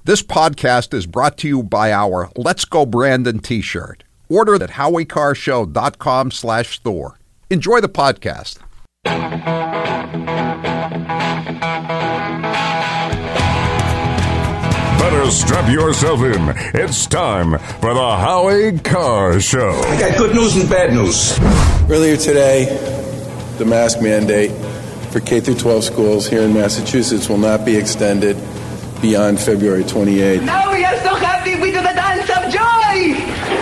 This podcast is brought to you by our Let's Go Brandon t-shirt. Order at HowieCarShow.com/store. Enjoy the podcast. Better strap yourself in. It's time for the Howie Carr Show. I got good news and bad news. Earlier today, the mask mandate for K-12 schools here in Massachusetts will not be extended beyond February 28th. Now we are so happy we do the dance of joy!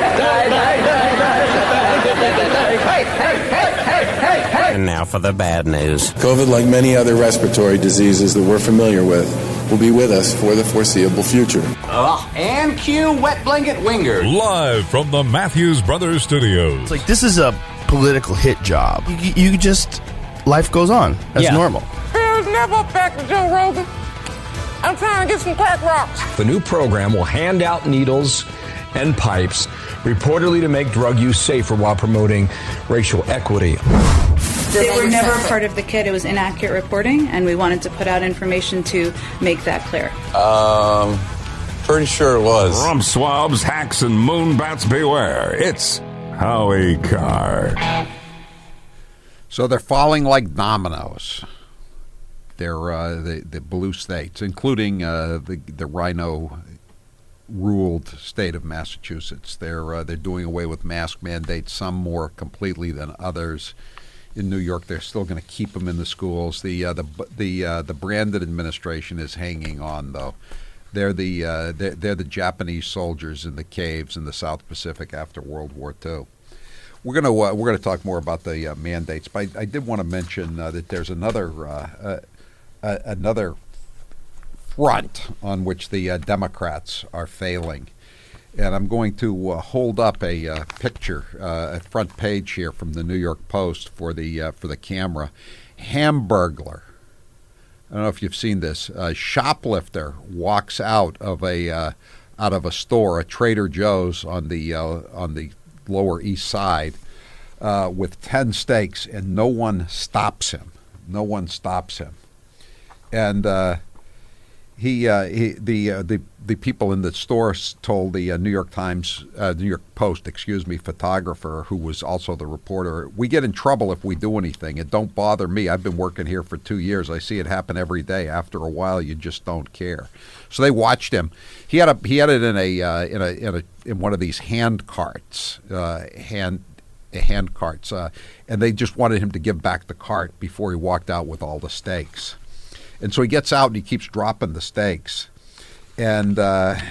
And now for the bad news. COVID, like many other respiratory diseases that we're familiar with, will be with us for the foreseeable future. And cue Wet Blanket Winger. Live from the Matthews Brothers Studios. It's like, this is a political hit job. You just, life goes on. That's normal. There's never back to Joe Rogan. I'm trying to get some crack rocks. The new program will hand out needles and pipes, reportedly to make drug use safer while promoting racial equity. They were never part of the kit. It was inaccurate reporting, and we wanted to put out information to make that clear. Pretty sure it was. Rump swabs, hacks, and moonbats beware. It's Howie Carr. So they're falling like dominoes. They're the blue states, including the rhino-ruled state of Massachusetts. They're doing away with mask mandates, some more completely than others. In New York, they're still going to keep them in the schools. The Brandon administration is hanging on, though. They're the Japanese soldiers in the caves in the South Pacific after World War II. We're gonna talk more about the mandates, but I did want to mention that there's another front on which the Democrats are failing. And I'm going to hold up a picture, a front page here from the New York Post for the camera. Hamburglar. I don't know if you've seen this. A shoplifter walks out of a store, a Trader Joe's on the Lower East Side, with 10 steaks, and no one stops him. No one stops him. And the people in the store told the New York Post, photographer, who was also the reporter, "We get in trouble if we do anything. It don't bother me. I've been working here for 2 years. I see it happen every day. After a while, you just don't care." So they watched him. He had it in one of these hand carts, and they just wanted him to give back the cart before he walked out with all the steaks. And so he gets out and he keeps dropping the steaks. And as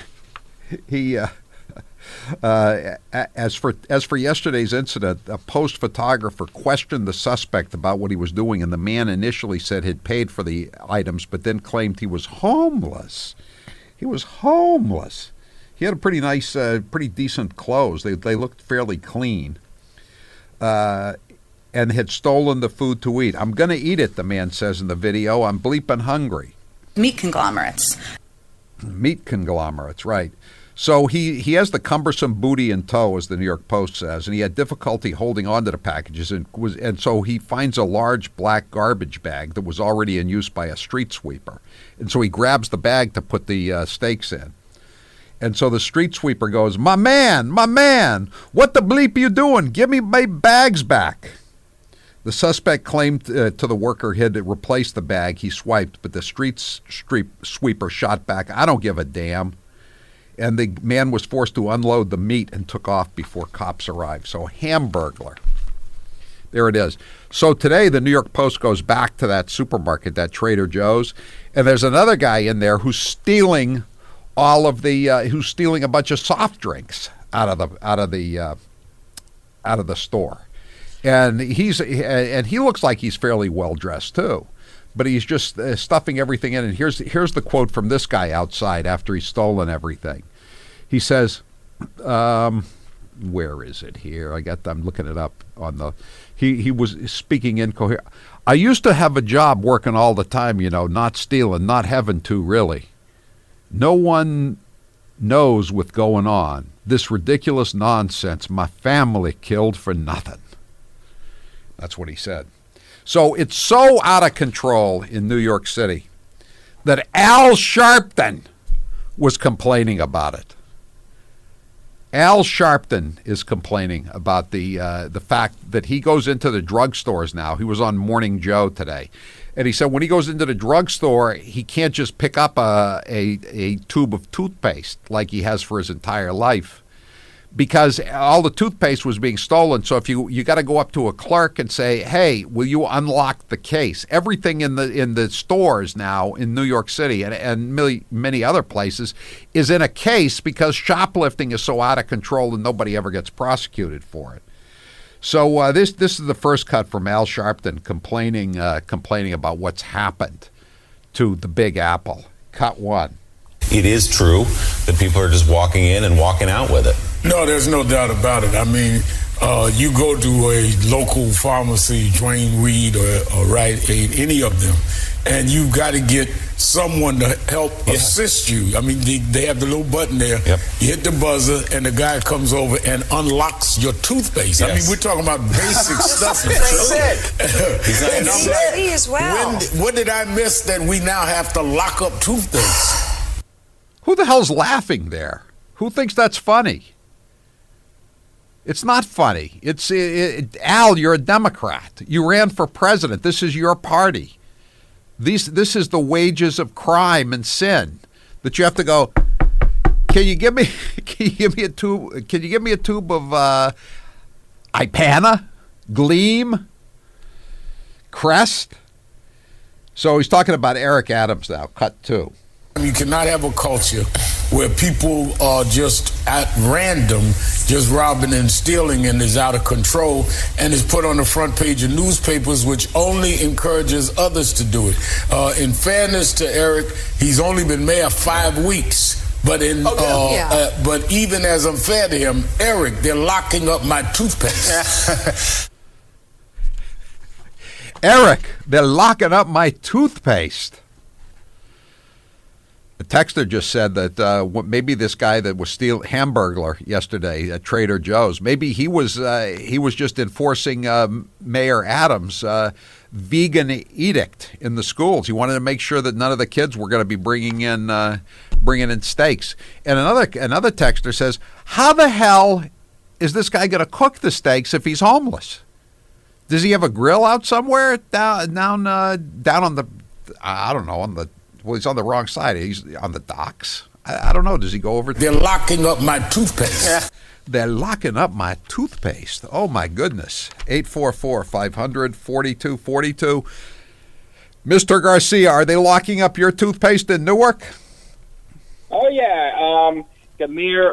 for yesterday's incident, a Post photographer questioned the suspect about what he was doing, and the man initially said he'd paid for the items, but then claimed he was homeless. He was homeless. He had a pretty nice, pretty decent clothes. They looked fairly clean. And had stolen the food to eat. "I'm going to eat it," the man says in the video. "I'm bleeping hungry." Meat conglomerates. Meat conglomerates, right. So he has the cumbersome booty in tow, as the New York Post says, and he had difficulty holding on to the packages, and so he finds a large black garbage bag that was already in use by a street sweeper. And so he grabs the bag to put the steaks in. And so the street sweeper goes, my man, what the bleep you doing? Give me my bags back." The suspect claimed to the worker he had replaced the bag he swiped, but the street sweeper shot back, "I don't give a damn." And the man was forced to unload the meat and took off before cops arrived. So Hamburglar. There it is. So today the New York Post goes back to that supermarket, that Trader Joe's, and there's another guy in there who's stealing who's stealing a bunch of soft drinks out of the store. And he looks like he's fairly well dressed too, but he's just stuffing everything in. And here's the quote from this guy outside after he's stolen everything. He says, "Where is it here? I'm looking it up on the." He was speaking incoherent. "I used to have a job working all the time, not stealing, not having to really. No one knows what's going on. This ridiculous nonsense. My family killed for nothing." That's what he said. So it's so out of control in New York City that Al Sharpton, was complaining about it. Al Sharpton is complaining about the fact that he goes into the drugstores now. He was on Morning Joe today, and he said when he goes into the drugstore, he can't just pick up a tube of toothpaste like he has for his entire life, because all the toothpaste was being stolen. So if you got to go up to a clerk and say, "Hey, will you unlock the case?" Everything in the stores now in New York City and many other places is in a case because shoplifting is so out of control and nobody ever gets prosecuted for it. So this is the first cut from Al Sharpton complaining about what's happened to the Big Apple. Cut 1. It is true that people are just walking in and walking out with it. No, there's no doubt about it. I mean, you go to a local pharmacy, Dwayne Reed or Rite Aid, any of them, and you've got to get someone to help assist you. I mean, they have the little button there. Yep. You hit the buzzer, and the guy comes over and unlocks your toothpaste. Yes. I mean, we're talking about basic stuff. And I'm like, as well. what did I miss that we now have to lock up toothpaste? Who the hell's laughing there? Who thinks that's funny? It's not funny. Al, you're a Democrat. You ran for president. This is your party. This is the wages of crime and sin that you have to go. Can you give me a tube? Can you give me a tube of Ipana, Gleam, Crest? So he's talking about Eric Adams now. Cut 2. You cannot have a culture where people are just at random, just robbing and stealing, and is out of control, and is put on the front page of newspapers, which only encourages others to do it. In fairness to Eric, he's only been mayor 5 weeks. But but even as unfair to him, Eric, they're locking up my toothpaste. Eric, they're locking up my toothpaste. The texter just said that maybe this guy that was Hamburglar yesterday at Trader Joe's, maybe he was just enforcing Mayor Adams' vegan edict in the schools. He wanted to make sure that none of the kids were going to be bringing in steaks. And another texter says, how the hell is this guy going to cook the steaks if he's homeless? Does he have a grill out somewhere down on the, I don't know, well, he's on the wrong side. He's on the docks. I don't know. Does he go over? They're locking up my toothpaste. They're locking up my toothpaste. Oh, my goodness. 844-500-4242. Mr. Garcia, are they locking up your toothpaste in Newark? Oh, yeah. The mayor,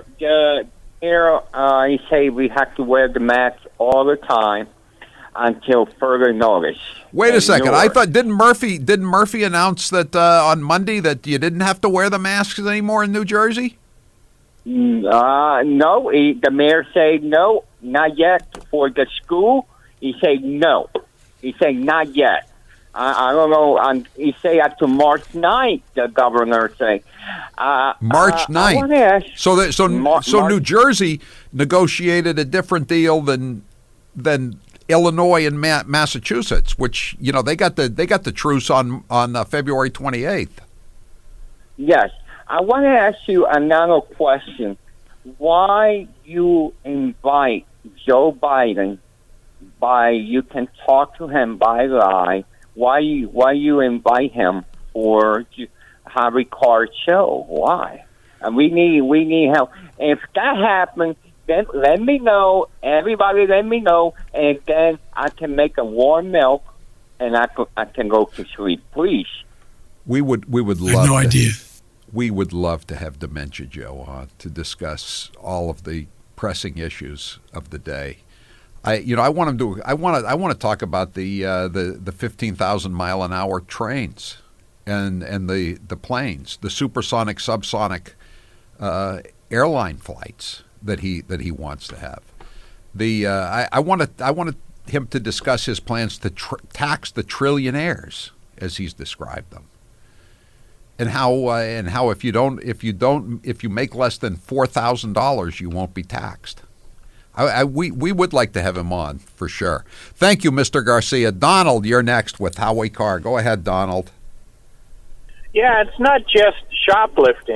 he said we have to wear the mask all the time until further notice. Wait a second. I thought didn't Murphy announce that on Monday that you didn't have to wear the masks anymore in New Jersey? No. The mayor said no, not yet. For the school, he said no. He said not yet. I don't know. He said up to March 9th, the governor said. March 9th. So New Jersey negotiated a different deal than Illinois and Massachusetts, which they got the truce on February 28th. Yes, I want to ask you another question. Why you invite Joe Biden you can talk to him by line? Why you invite him for Harry Card show? Why? And we need help. If that happens, then let me know. Everybody let me know, and then I can make a warm milk, and I can go to sleep. Please. We would love. I have no idea. We would love to have Dementia Joe on to discuss all of the pressing issues of the day. I want him to. I want to talk about the 15,000 mile an hour trains, and the planes, the supersonic, subsonic airline flights that he wants to have. I wanted him to discuss his plans to tax the trillionaires as he's described them, and how if you make less than $4,000 you won't be taxed. We would like to have him on for sure. Thank you, Mr. Garcia. Donald, you're next with Howie Carr. Go ahead, Donald. Yeah, it's not just shoplifting.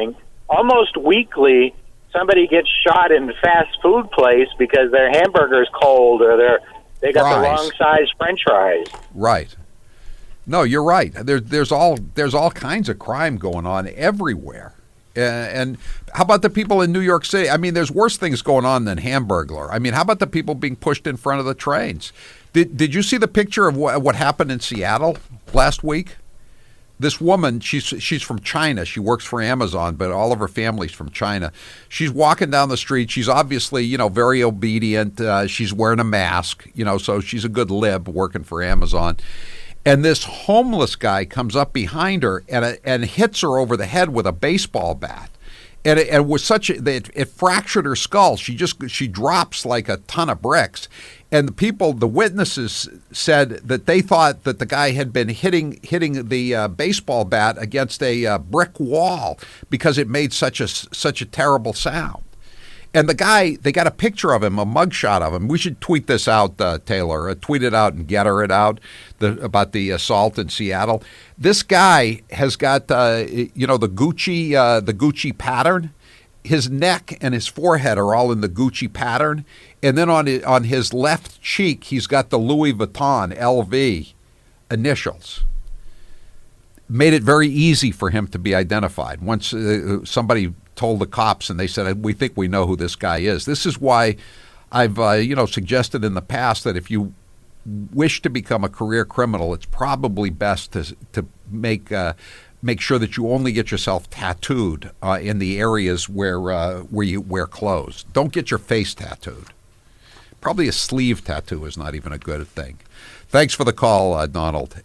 almost weekly, somebody gets shot in a fast food place because their hamburger's cold or they got the wrong size French fries. Right. No, you're right. There's all kinds of crime going on everywhere. And how about the people in New York City? I mean, there's worse things going on than Hamburglar. I mean, how about the people being pushed in front of the trains? Did you see the picture of what happened in Seattle last week? This woman, she's from China. She works for Amazon, but all of her family's from China. She's walking down the street. She's obviously, very obedient. She's wearing a mask, so she's a good lib working for Amazon. And this homeless guy comes up behind her and hits her over the head with a baseball bat. And it was it fractured her skull. She drops like a ton of bricks. And the witnesses said that they thought that the guy had been hitting the baseball bat against a brick wall because it made such a terrible sound. And the guy, they got a picture of him, a mugshot of him. We should tweet this out, Taylor. Tweet it out and getter it out about the assault in Seattle. This guy has got, the Gucci pattern. His neck and his forehead are all in the Gucci pattern. And then on his left cheek, he's got the Louis Vuitton LV initials. Made it very easy for him to be identified. Once somebody told the cops and they said, we think we know who this guy is. This is why I've suggested in the past that if you wish to become a career criminal, it's probably best to make sure that you only get yourself tattooed in the areas where you wear clothes. Don't get your face tattooed. Probably a sleeve tattoo is not even a good thing. Thanks for the call, Donald.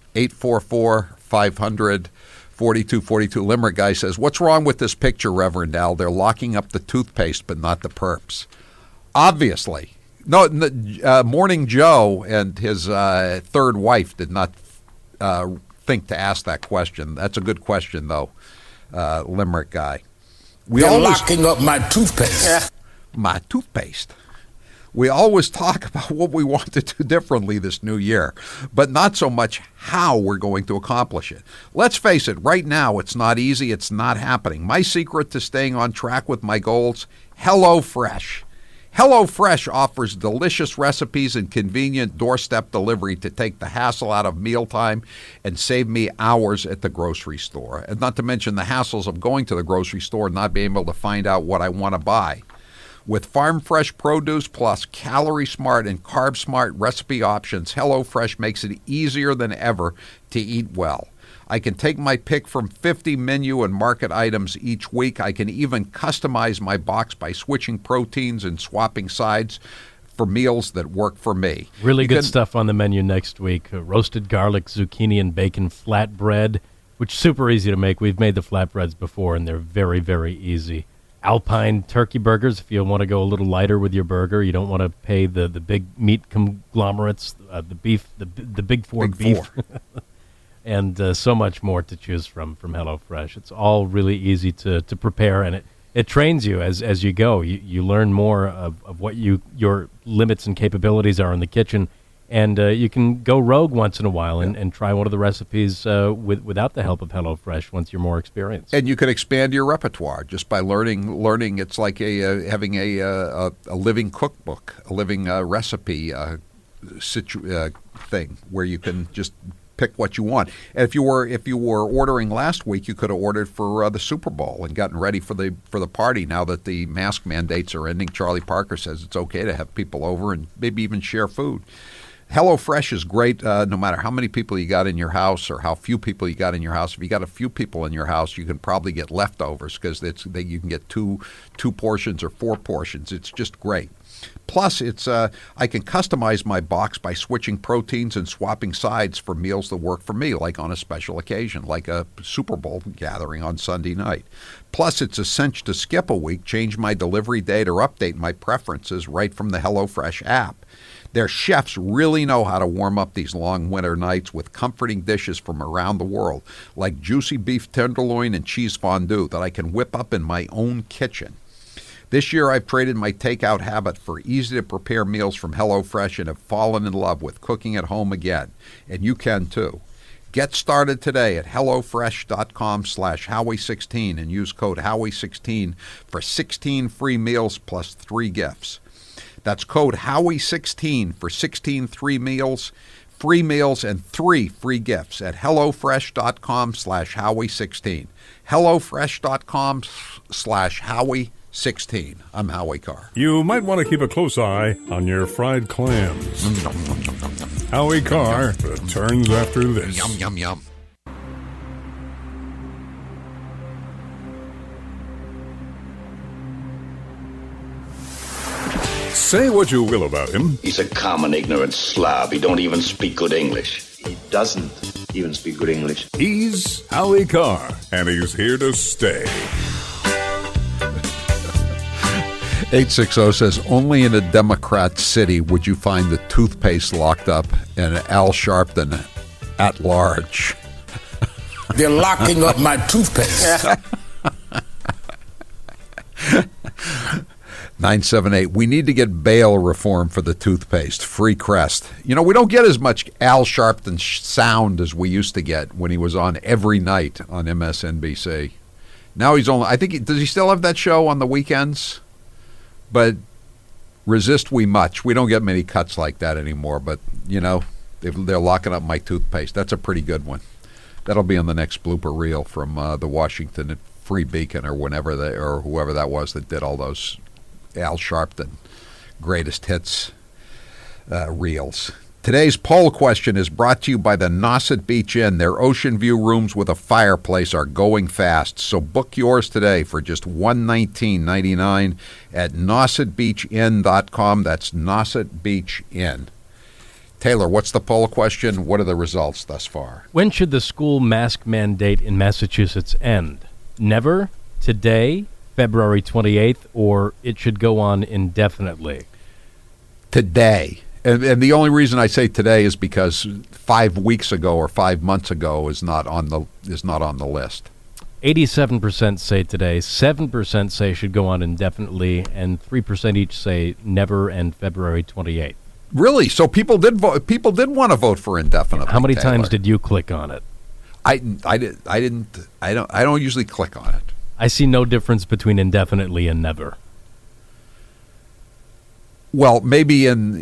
844-500-4242. Limerick guy says, what's wrong with this picture, Reverend Al? They're locking up the toothpaste, but not the perps. Obviously. No, Morning Joe and his third wife did not think to ask that question. That's a good question, though, Limerick guy. They're locking up my toothpaste. My toothpaste. We always talk about what we want to do differently this new year, but not so much how we're going to accomplish it. Let's face it, right now it's not easy, it's not happening. My secret to staying on track with my goals, HelloFresh. HelloFresh offers delicious recipes and convenient doorstep delivery to take the hassle out of mealtime and save me hours at the grocery store. And not to mention the hassles of going to the grocery store and not being able to find out what I want to buy. With farm fresh produce plus calorie smart and carb smart recipe options, HelloFresh makes it easier than ever to eat well. I can take my pick from 50 menu and market items each week. I can even customize my box by switching proteins and swapping sides for meals that work for me. Really good stuff on the menu next week. Roasted garlic, zucchini, and bacon flatbread, which is super easy to make. We've made the flatbreads before, and they're very, very easy. Alpine turkey burgers, if you want to go a little lighter with your burger. You don't want to pay the big meat conglomerates, the beef, the big four beef. And so much more to choose from HelloFresh. It's all really easy to prepare, and it trains you as you go. You learn more of what your limits and capabilities are in the kitchen, and you can go rogue once in a while and try one of the recipes without the help of HelloFresh once you're more experienced. And you can expand your repertoire just by learning. It's like having a living cookbook, a living recipe thing where you can just pick what you want. And if you were ordering last week, you could have ordered for the Super Bowl and gotten ready for the party. Now that the mask mandates are ending, Charlie Parker says it's okay to have people over and maybe even share food. HelloFresh is great no matter how many people you got in your house or how few people you got in your house. If you got a few people in your house, you can probably get leftovers because you can get two portions or 4 portions. It's just great. Plus, I can customize my box by switching proteins and swapping sides for meals that work for me, like on a special occasion, like a Super Bowl gathering on Sunday night. Plus, it's a cinch to skip a week, change my delivery date, or update my preferences right from the HelloFresh app. Their chefs really know how to warm up these long winter nights with comforting dishes from around the world, like juicy beef tenderloin and cheese fondue that I can whip up in my own kitchen. This year, I've traded my takeout habit for easy-to-prepare meals from HelloFresh and have fallen in love with cooking at home again. And you can, too. Get started today at HelloFresh.com/Howie16 and use code Howie16 for 16 free meals plus 3 gifts. That's code Howie16 for 16 free meals, and 3 free gifts at HelloFresh.com/Howie16. HelloFresh.com/Howie16. I'm Howie Carr. You might want to keep a close eye on your fried clams. Howie Carr returns after this. Yum, yum, yum. Say what you will about him. He's a common, ignorant slob. He don't even speak good English. He doesn't even speak good English. He's Howie Carr, and he's here to stay. 860 says, only in a Democrat city would you find the toothpaste locked up and Al Sharpton at large. They're locking up my toothpaste. 978, we need to get bail reform for the toothpaste. Free Crest. You know, we don't get as much Al Sharpton sound as we used to get when he was on every night on MSNBC. Now he's only, I think, does he still have that show on the weekends? But resist we much. We don't get many cuts like that anymore. But, you know, they're locking up my toothpaste. That's a pretty good one. That'll be on the next blooper reel from the Washington Free Beacon or or whoever that was that did all those Al Sharpton greatest hits reels. Today's poll question is brought to you by the Nauset Beach Inn. Their ocean view rooms with a fireplace are going fast, so book yours today for just $119.99 at nausetbeachinn.com. That's Nauset Beach Inn. Taylor, what's the poll question? What are the results thus far? When should the school mask mandate in Massachusetts end? Never, today, February 28th, or it should go on indefinitely? Today. And the only reason I say today is because 5 weeks ago or 5 months ago is not on the list. 87% say today, 7% say should go on indefinitely, and 3% each say never and February 28th. Really? So people did vote. People did want to vote for indefinitely. How many Taylor? times did you click on it? I don't usually click on it. I see no difference between indefinitely and never. Well, maybe in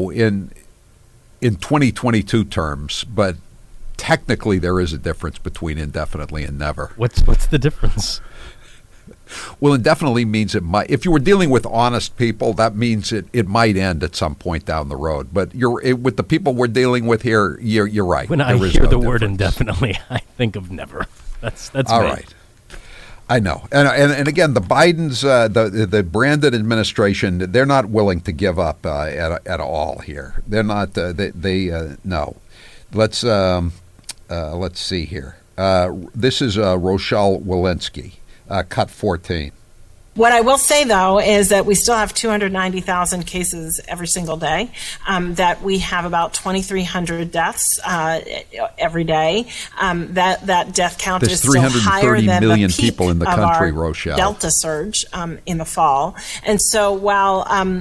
2022 terms, but technically there is a difference between indefinitely and never. What's the difference? Well, indefinitely means it might. If you were dealing with honest people, that means it might end at some point down the road. But with the people we're dealing with here, you're right. When I hear the word indefinitely, I think of never. That's all me. Right. I know, and again, the Bidens, the Brandon administration, they're not willing to give up at all here. They're not. No. Let's see here. This is Rochelle Walensky, cut 14. What I will say, though, is that we still have 290,000 cases every single day, that we have about 2,300 deaths every day. That death count There's is still higher than million the peak people in the of country, our Rochelle. Delta surge in the fall. And so while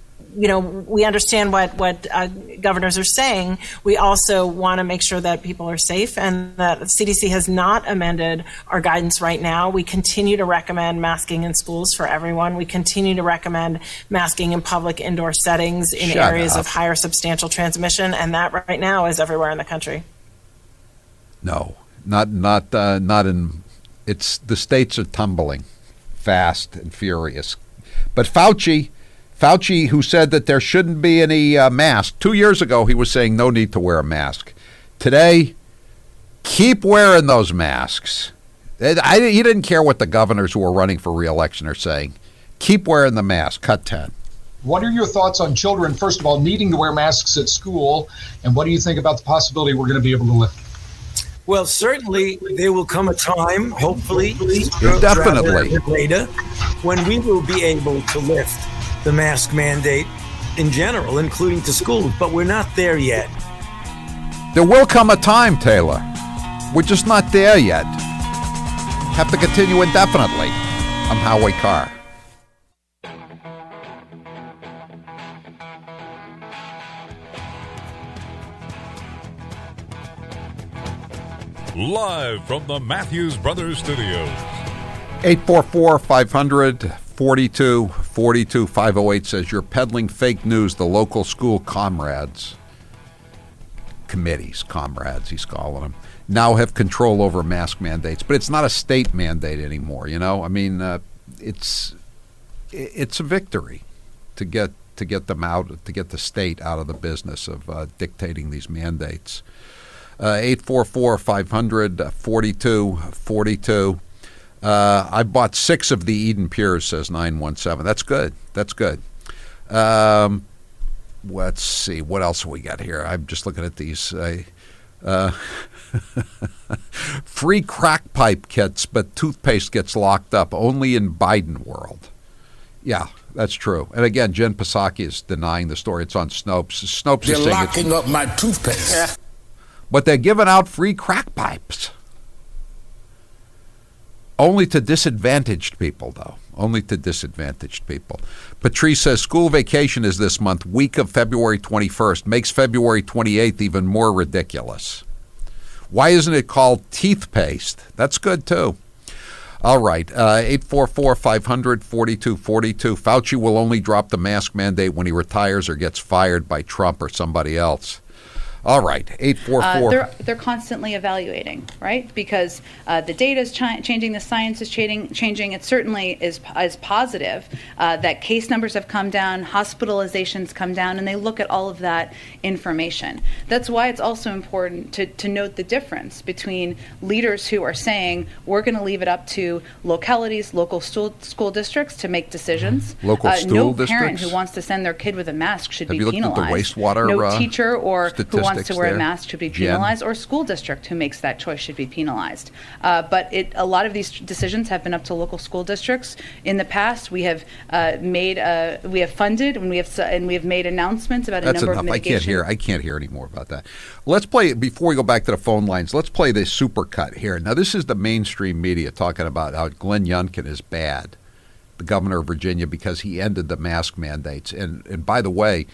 we understand what governors are saying, we also want to make sure that people are safe, and that the CDC has not amended our guidance right now. We continue to recommend masking in schools for everyone. We continue to recommend masking in public indoor settings in areas of higher substantial transmission, and that right now is everywhere in the country. No, not in. It's the states are tumbling fast and furious, but Fauci, who said that there shouldn't be any mask. 2 years ago, he was saying no need to wear a mask. Today, keep wearing those masks. He didn't care what the governors who are running for re-election are saying. Keep wearing the mask. Cut 10. What are your thoughts on children, first of all, needing to wear masks at school? And what do you think about the possibility we're going to be able to lift? Well, certainly there will come a time, hopefully, definitely later, when we will be able to lift the mask mandate in general, including to schools, but we're not there yet. There will come a time, Taylor. We're just not there yet. Have to continue indefinitely. I'm Howie Carr. Live from the Matthews Brothers Studios. 844-500-4242. 508 says, you're peddling fake news. The local school comrades, he's calling them, now have control over mask mandates. But it's not a state mandate anymore, you know? I mean, it's a victory to get them out, to get the state out of the business of dictating these mandates. 844-500-4242. I bought 6 of the Eden Pures, says 917. That's good. Let's see. What else have we got here? I'm just looking at these. Free crack pipe kits, but toothpaste gets locked up. Only in Biden world. Yeah, that's true. And again, Jen Psaki is denying the story. It's on Snopes. Snopes They're is saying locking up my toothpaste. Yeah. But they're giving out free crack pipes. Only to disadvantaged people, though. Only to disadvantaged people. Patrice says, school vacation is this month, week of February 21st. Makes February 28th even more ridiculous. Why isn't it called teeth paste? That's good, too. All right, 844-500-4242. Fauci will only drop the mask mandate when he retires or gets fired by Trump or somebody else. All right, 844. They're constantly evaluating, right? Because the data is changing, the science is changing. It certainly is positive that case numbers have come down, hospitalizations come down, and they look at all of that information. That's why it's also important to note the difference between leaders who are saying we're going to leave it up to localities, local school districts to make decisions. Local school districts? No parent who wants to send their kid with a mask should be penalized. Have you looked at the wastewater No teacher or who wants to wear there? A mask should be penalized, or a school district who makes that choice should be penalized. But a lot of these decisions have been up to local school districts. In the past, we have funded and we have made announcements about That's a number enough. of mitigation. I can't hear any more about that. Let's play, before we go back to the phone lines, let's play this supercut here. Now, this is the mainstream media talking about how Glenn Youngkin is bad, the governor of Virginia, because he ended the mask mandates. And by the way,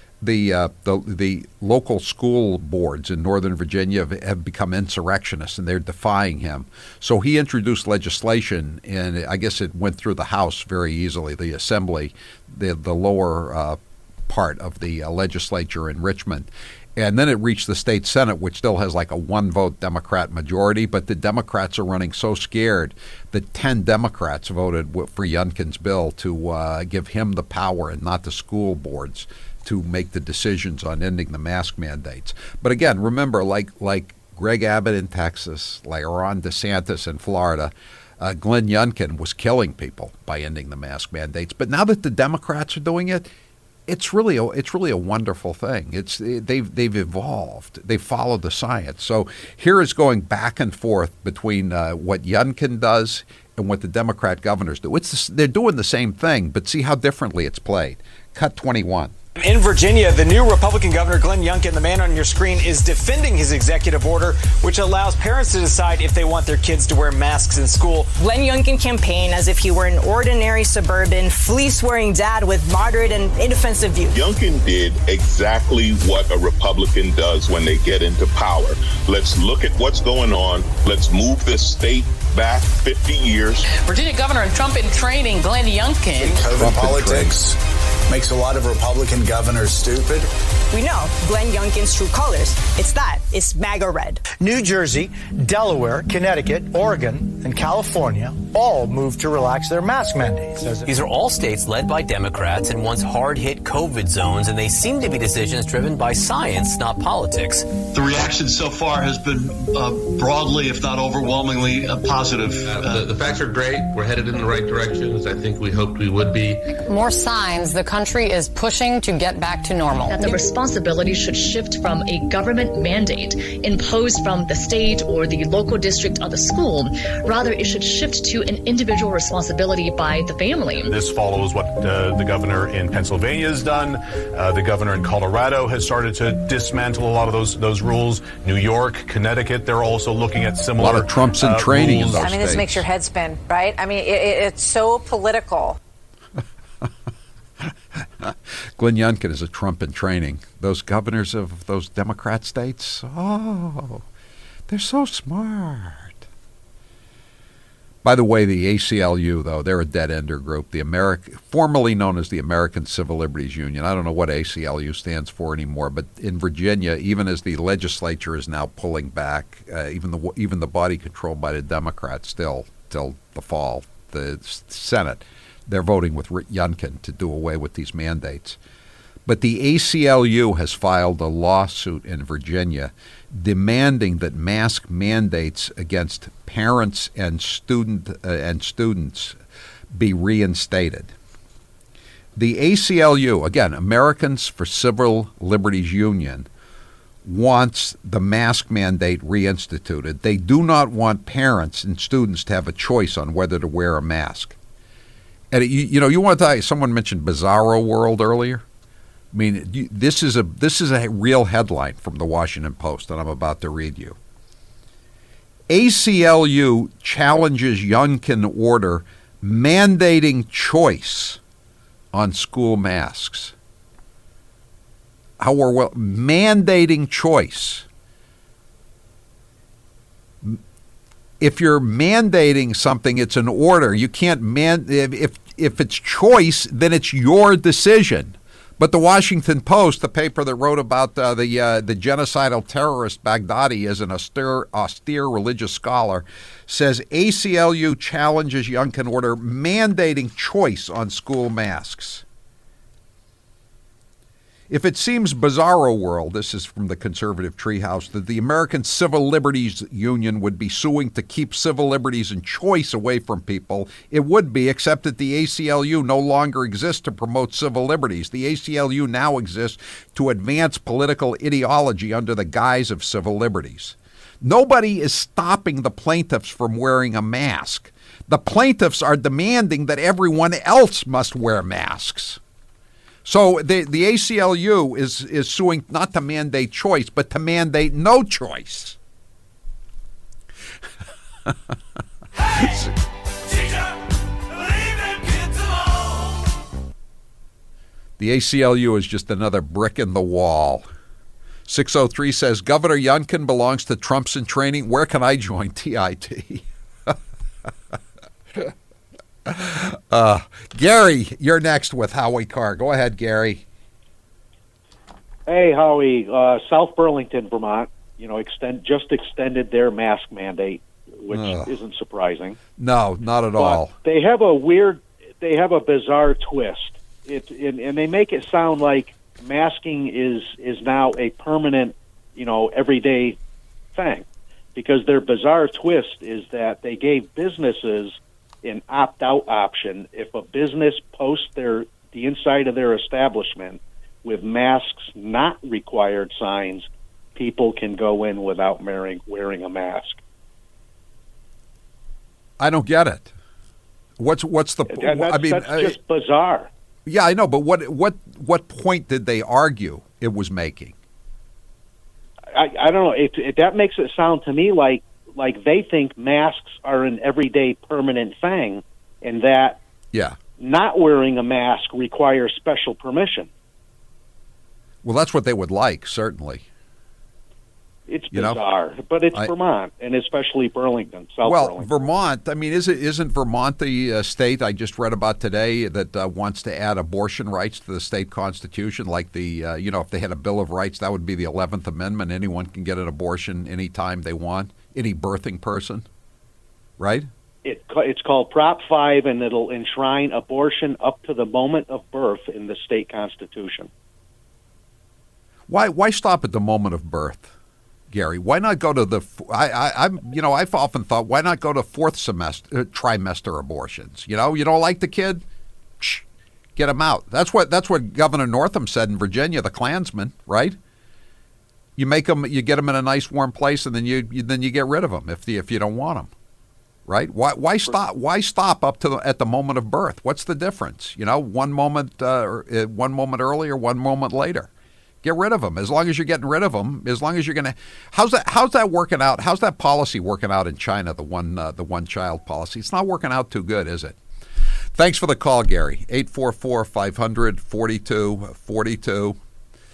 the local school boards in Northern Virginia have become insurrectionists, and they're defying him. So he introduced legislation, and I guess it went through the House very easily, the Assembly, the lower part of the legislature in Richmond. And then it reached the state Senate, which still has like a 1-vote Democrat majority. But the Democrats are running so scared that 10 Democrats voted for Youngkin's bill to give him the power and not the school boards to make the decisions on ending the mask mandates. But again, remember, like Greg Abbott in Texas, like Ron DeSantis in Florida, Glenn Youngkin was killing people by ending the mask mandates. But now that the Democrats are doing it, it's really a wonderful thing. They've evolved. They followed the science. So here is going back and forth between what Youngkin does and what the Democrat governors do. They're doing the same thing, but see how differently it's played. Cut 21. In Virginia, the new Republican governor, Glenn Youngkin, the man on your screen, is defending his executive order, which allows parents to decide if they want their kids to wear masks in school. Glenn Youngkin campaigned as if he were an ordinary suburban, fleece-wearing dad with moderate and inoffensive views. Youngkin did exactly what a Republican does when they get into power. Let's look at what's going on. Let's move this state back 50 years. Virginia Governor and Trump in training, Glenn Youngkin. COVID politics makes a lot of Republican governors stupid. We know Glenn Youngkin's true colors. It's MAGA red. New Jersey, Delaware, Connecticut, Oregon, and California all moved to relax their mask mandates. These are all states led by Democrats in once hard-hit COVID zones, and they seem to be decisions driven by science, not politics. The reaction so far has been broadly, if not overwhelmingly, positive. The facts are great. We're headed in the right direction, as I think we hoped we would be. More signs the country is pushing to get back to normal. That the responsibility should shift from a government mandate imposed from the state or the local district of the school. Rather, it should shift to an individual responsibility by the family. This follows what the governor in Pennsylvania has done. The governor in Colorado has started to dismantle a lot of those rules. New York, Connecticut, they're also looking at similar. A lot of Trump's in training rules. in those I mean, this states. makes your head spin, right? I mean, it's so political. Glenn Youngkin is a Trump in training. Those governors of those Democrat states, They're so smart. By the way, the ACLU, though, they're a dead-ender group. Formerly known as the American Civil Liberties Union. I don't know what ACLU stands for anymore, but in Virginia, even as the legislature is now pulling back, even the body controlled by the Democrats till the fall, the Senate, they're voting with Youngkin to do away with these mandates. But the ACLU has filed a lawsuit in Virginia demanding that mask mandates against parents and students be reinstated. The ACLU, again, Americans for Civil Liberties Union, wants the mask mandate reinstituted. They do not want parents and students to have a choice on whether to wear a mask. And you want to tell you, someone mentioned Bizarro World earlier. I mean, this is a real headline from the Washington Post that I'm about to read you. ACLU challenges Youngkin order mandating choice on school masks. Mandating choice. If you're mandating something, it's an order. You can't if it's choice, then it's your decision. But the Washington Post, the paper that wrote about the genocidal terrorist Baghdadi as an austere religious scholar, says ACLU challenges Youngkin order mandating choice on school masks. If it seems Bizarro World, this is from the conservative treehouse, that the American Civil Liberties Union would be suing to keep civil liberties and choice away from people, it would be, except that the ACLU no longer exists to promote civil liberties. The ACLU now exists to advance political ideology under the guise of civil liberties. Nobody is stopping the plaintiffs from wearing a mask. The plaintiffs are demanding that everyone else must wear masks. So the ACLU is suing not to mandate choice, but to mandate no choice. The ACLU is just another brick in the wall. 603 says, Governor Youngkin belongs to Trump's in training. Where can I join TIT? Gary, you're next with Howie Carr. Go ahead, Gary. Hey, Howie. South Burlington, Vermont, just extended their mask mandate, which isn't surprising. No, not at all. They have a bizarre twist. And they make it sound like masking is now a permanent, everyday thing. Because their bizarre twist is that they gave businesses an opt-out option. If a business posts the inside of their establishment with masks not required signs, people can go in without wearing a mask. I don't get it. What's the? That's just bizarre. Yeah, I know, but what point did they argue it was making? I don't know. That makes it sound to me like they think masks are an everyday permanent thing, and that not wearing a mask requires special permission. Well, that's what they would like, certainly. It's bizarre, but it's Vermont, and especially Burlington, South Burlington. Vermont, I mean, isn't Vermont the state I just read about today that wants to add abortion rights to the state constitution? Like if they had a Bill of Rights, that would be the 11th Amendment. Anyone can get an abortion anytime they want, any birthing person, right? It's called Prop 5, and it'll enshrine abortion up to the moment of birth in the state constitution. Why stop at the moment of birth? Gary, why not go to the? I've often thought, why not go to trimester abortions? You don't like the kid, get him out. That's what Governor Northam said in Virginia, the Klansman, right? You make them, you get them in a nice warm place, and then you get rid of them if you don't want them, right? Why stop up to at the moment of birth? What's the difference? One moment earlier, one moment later. Get rid of them. As long as you're getting rid of them, as long as you're going to. How's that working out? How's that policy working out in China? The one child policy. It's not working out too good, is it? Thanks for the call, Gary. 844-500-4242.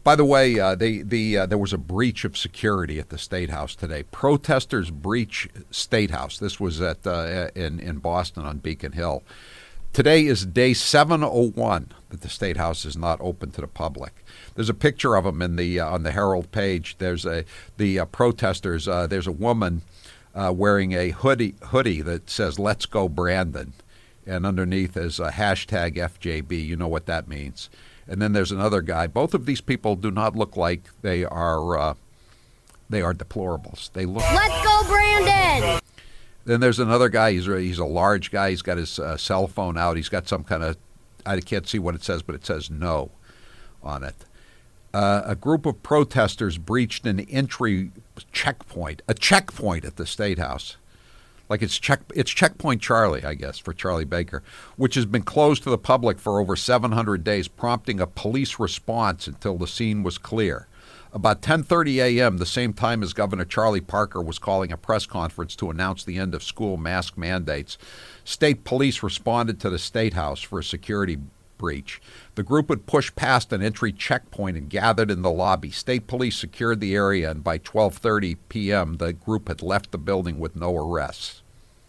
By the way, there was a breach of security at the State House today. Protesters breach State House. This was at in Boston on Beacon Hill. Today is day 701 that the State House is not open to the public. There's a picture of them in the on the Herald page. There's the protesters. There's a woman wearing a hoodie that says "Let's Go Brandon," and underneath is a hashtag FJB. You know what that means. And then there's another guy. Both of these people do not look like they are deplorables. They look. Let's go, Brandon! Then there's another guy. He's a large guy. He's got his cell phone out. He's got some kind of, I can't see what it says, but it says no on it. A group of protesters breached an entry checkpoint, a checkpoint at the State House. Like it's Checkpoint Charlie, I guess, for Charlie Baker, which has been closed to the public for over 700 days, prompting a police response until the scene was clear. About 10:30 a.m., the same time as Governor Charlie Parker was calling a press conference to announce the end of school mask mandates, state police responded to the State House for a security breach. The group had pushed past an entry checkpoint and gathered in the lobby. State police secured the area, and by 12:30 p.m., the group had left the building with no arrests.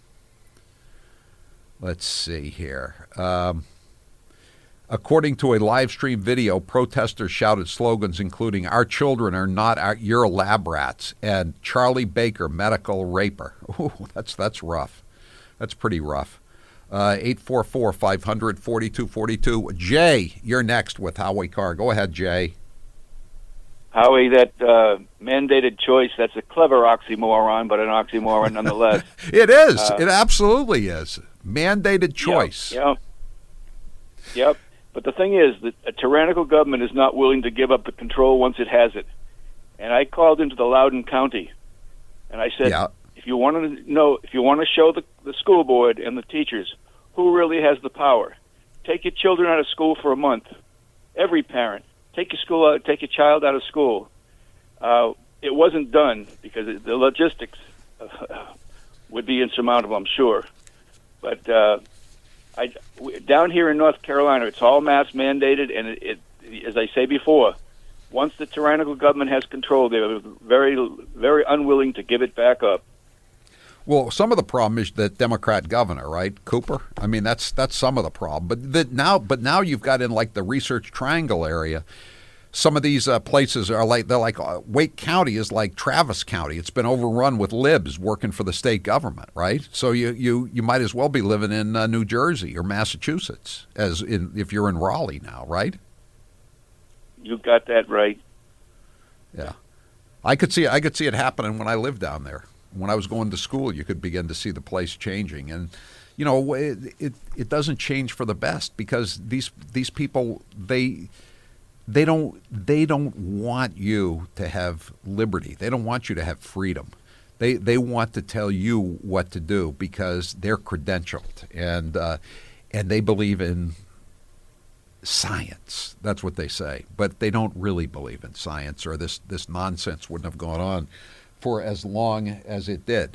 Let's see here. According to a live stream video, protesters shouted slogans including "Our children are not your lab rats" and "Charlie Baker, medical raper." Ooh, that's rough. That's pretty rough. 844-500-4242. Jay, you're next with Howie Carr. Go ahead, Jay. Howie, that mandated choice, that's a clever oxymoron, but an oxymoron nonetheless. It is. It absolutely is. Mandated choice. Yep. But the thing is that a tyrannical government is not willing to give up the control once it has it. And I called into the Loudoun County, and I said, if you want to show the school board and the teachers who really has the power, take your children out of school for a month. Every parent, take your child out of school. It wasn't done because the logistics would be insurmountable, I'm sure. But down here in North Carolina, it's all mask mandated, and it, as I say before, once the tyrannical government has control, they're very, very unwilling to give it back up. Well, some of the problem is the Democrat governor, right, Cooper? I mean, that's some of the problem. But now you've got in like the Research Triangle area, some of these places are like Wake County is like Travis County. It's been overrun with libs working for the state government, right? So you might as well be living in New Jersey or Massachusetts if you're in Raleigh now, right? You got that right. Yeah, I could see it happening when I lived down there. When I was going to school, you could begin to see the place changing, and you know it doesn't change for the best because these people they don't want you to have liberty. They don't want you to have freedom. They want to tell you what to do because they're credentialed and they believe in science. That's what they say, but they don't really believe in science, or this nonsense wouldn't have gone on for as long as it did.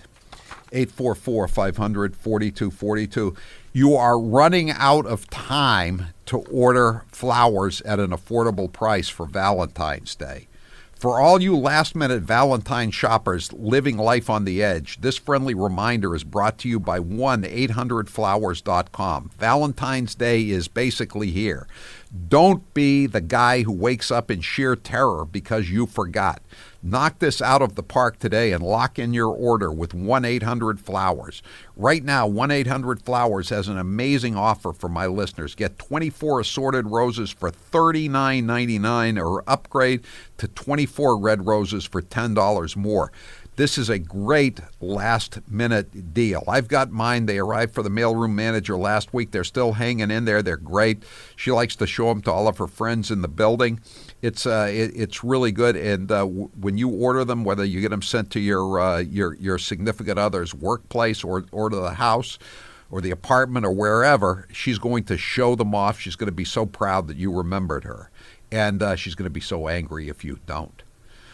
844-500-4242. You are running out of time to order flowers at an affordable price for Valentine's Day. For all you last-minute Valentine shoppers living life on the edge, this friendly reminder is brought to you by 1-800-Flowers.com. Valentine's Day is basically here. Don't be the guy who wakes up in sheer terror because you forgot. Knock this out of the park today and lock in your order with 1-800-Flowers. Right now, 1-800-Flowers has an amazing offer for my listeners. Get 24 assorted roses for $39.99 or upgrade to 24 red roses for $10 more. This is a great last-minute deal. I've got mine. They arrived for the mailroom manager last week. They're still hanging in there. They're great. She likes to show them to all of her friends in the building. It's really good. And when you order them, whether you get them sent to your significant other's workplace or to the house or the apartment or wherever, she's going to show them off. She's going to be so proud that you remembered her. And she's going to be so angry if you don't.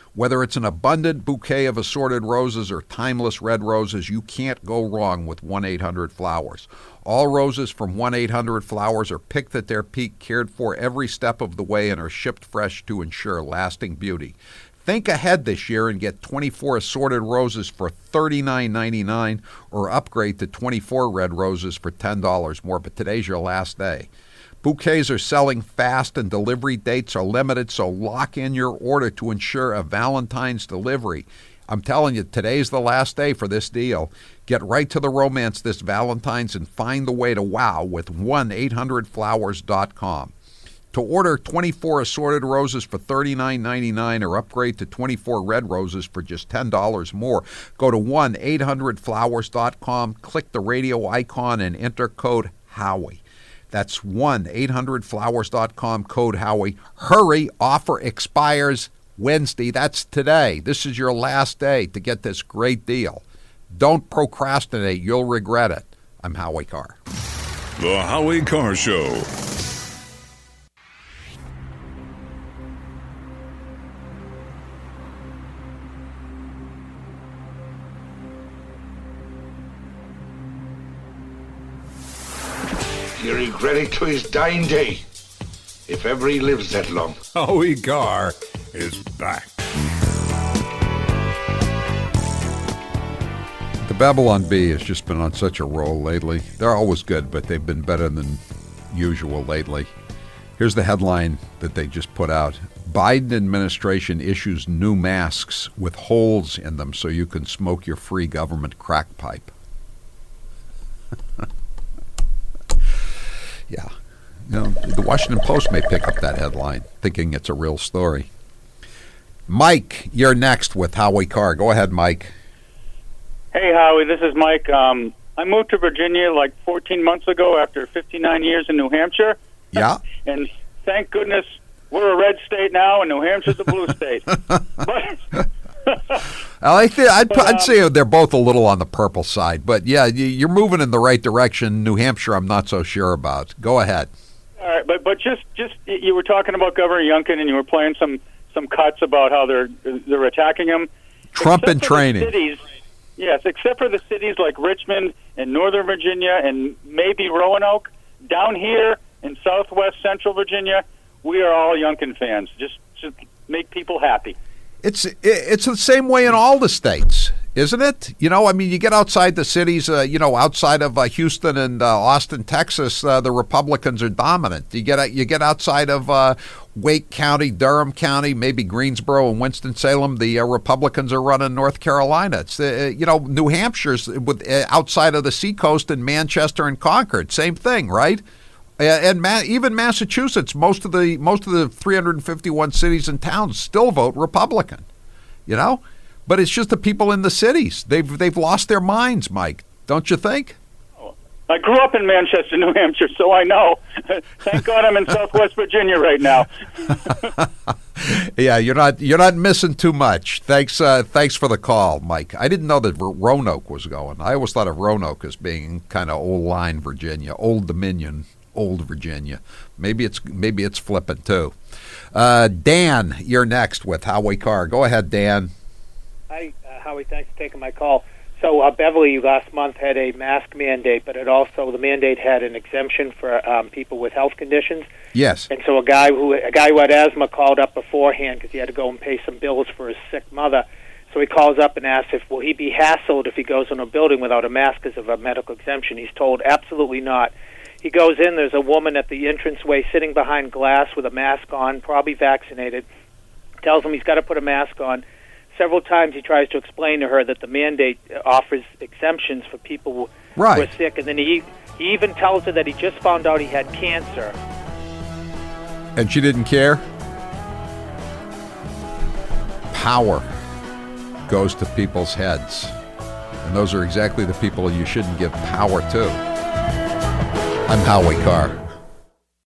Whether it's an abundant bouquet of assorted roses or timeless red roses, you can't go wrong with 1-800-Flowers. All roses from 1-800-Flowers are picked at their peak, cared for every step of the way, and are shipped fresh to ensure lasting beauty. Think ahead this year and get 24 assorted roses for $39.99 or upgrade to 24 red roses for $10 more, but today's your last day. Bouquets are selling fast and delivery dates are limited, so lock in your order to ensure a Valentine's delivery. I'm telling you, today's the last day for this deal. Get right to the romance this Valentine's and find the way to wow with 1-800-Flowers.com. To order 24 assorted roses for $39.99 or upgrade to 24 red roses for just $10 more, go to 1-800-Flowers.com, click the radio icon, and enter code Howie. That's 1-800-Flowers.com, code Howie. Hurry, offer expires Wednesday. That's today. This is your last day to get this great deal. Don't procrastinate. You'll regret it. I'm Howie Carr. The Howie Carr Show. He'll regret it to his dying day, if ever he lives that long. Howie Carr is back. The Babylon Bee has just been on such a roll lately. They're always good, but they've been better than usual lately. Here's the headline that they just put out. Biden administration issues new masks with holes in them so you can smoke your free government crack pipe. Yeah. You know, the Washington Post may pick up that headline, thinking it's a real story. Mike, you're next with Howie Carr. Go ahead, Mike. Hey, Howie, this is Mike. I moved to Virginia like 14 months ago after 59 years in New Hampshire. Yeah. And thank goodness we're a red state now, and New Hampshire's a blue state. I'd say they're both a little on the purple side, but yeah, you're moving in the right direction. New Hampshire, I'm not so sure about. Go ahead. All right, but just you were talking about Governor Youngkin, and you were playing some cuts about how they're attacking him. Trump in training. Cities, yes, except for the cities like Richmond and Northern Virginia and maybe Roanoke. Down here in Southwest Central Virginia, we are all Youngkin fans. Just make people happy. It's the same way in all the states, isn't it? You know, I mean, you get outside the cities, outside of Houston and Austin, Texas, the Republicans are dominant. You get outside of Wake County, Durham County, maybe Greensboro and Winston-Salem, the Republicans are running North Carolina. It's New Hampshire's outside of the seacoast in Manchester and Concord, same thing, right? And even Massachusetts, most of the 351 cities and towns still vote Republican, But it's just the people in the cities. They've lost their minds, Mike. Don't you think? I grew up in Manchester, New Hampshire, so I know. Thank God I'm in Southwest Virginia right now. Yeah, you're not missing too much. Thanks for the call, Mike. I didn't know that Roanoke was going. I always thought of Roanoke as being kind of old line Virginia, Old Dominion. Old Virginia. Maybe it's flipping too. Dan, you're next with Howie Carr. Go ahead, Dan. Hi, Howie. Thanks for taking my call. So Beverly last month had a mask mandate, but the mandate had an exemption for people with health conditions. Yes. And so a guy who had asthma called up beforehand because he had to go and pay some bills for his sick mother. So he calls up and asks will he be hassled if he goes in a building without a mask because of a medical exemption. He's told absolutely not. He goes in, there's a woman at the entranceway sitting behind glass with a mask on, probably vaccinated, tells him he's got to put a mask on. Several times he tries to explain to her that the mandate offers exemptions for people who are sick, and then he even tells her that he just found out he had cancer. And she didn't care? Power goes to people's heads, and those are exactly the people you shouldn't give power to. I'm Howie Carr.